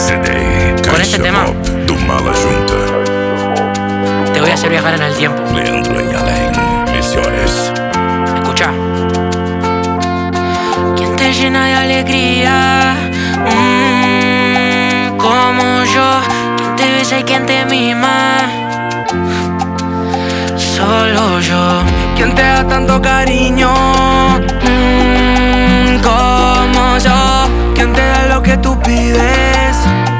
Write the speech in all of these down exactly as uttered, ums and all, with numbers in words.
Con este tema Tu mala junta. te voy a hacer viajar en el tiempo. Leandro y Alain, Misiones. Escucha. ¿Quién te llena de alegría? Mm, como yo. ¿Quién te besa y quién te mima? Solo yo. ¿Quién te da tanto cariño? Mm, como yo. ¿Quién te da lo que tú pides?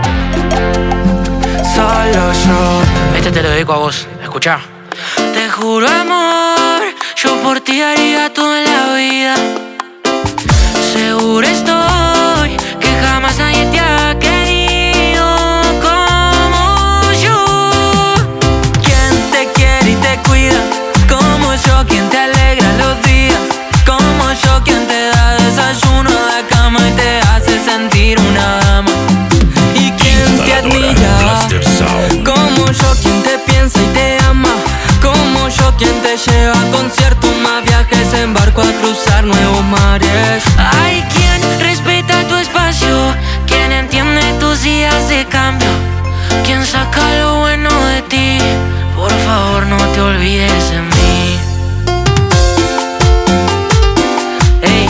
Solo yo. Este te lo dedico a vos. Escucha. Te juro, amor, yo por ti haría todo en la vida. Seguro estoy que jamás nadie te ha querido como yo. ¿Quién te quiere y te cuida? Como yo. ¿Quién te alegra los días? Como yo. ¿Quién te da desayuno de cama y te hace sentir una dama? ¿Y quién te admira? Como yo. ¿Quién te piensa y te ama? Como yo. ¿Quién te lleva a conciertos, más viajes en barco a cruzar nuevos mares? Hay quien respeta tu espacio, quien entiende tus días de cambio, quien saca lo bueno de ti. Por favor, no te olvides de mí. Ey,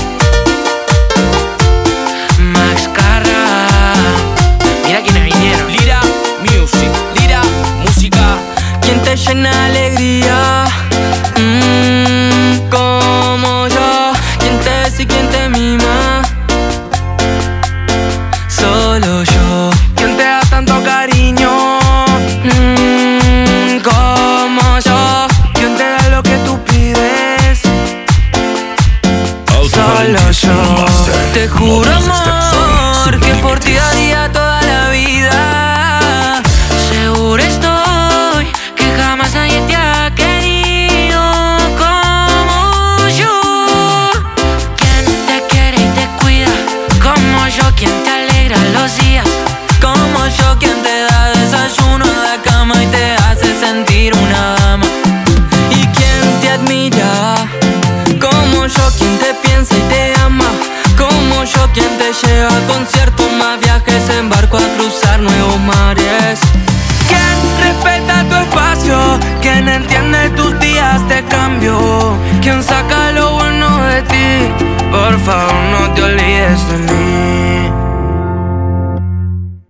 Max Carra. Mira quiénes vinieron. Lira Music, Lira Música. ¿Quién te llena de alegría? Mm, como yo. ¿Quién te besa y quién te mima? Solo yo. ¿Quién te da tanto cariño? Mm, como yo. ¿Quién te da lo que tú pides? Solo yo. Te juro, amor, que por ti daría toda la vida. Seguro estoy que jamás nadie te ha querido como yo. Quien te quiere y te cuida como yo. Quien te alegra los días Como yo. ¿Quién te da desayuno de cama y te hace sentir una dama? ¿Y quién te admira? Como yo. ¿Quién te piensa y te ama? Como yo. ¿Quién te lleva a conciertos, más viajes en barco a cruzar nuevos mares? ¿Quién respeta tu espacio? ¿Quién entiende tus días de cambio? ¿Quién saca lo bueno de ti? Por favor, no te olvides de mí.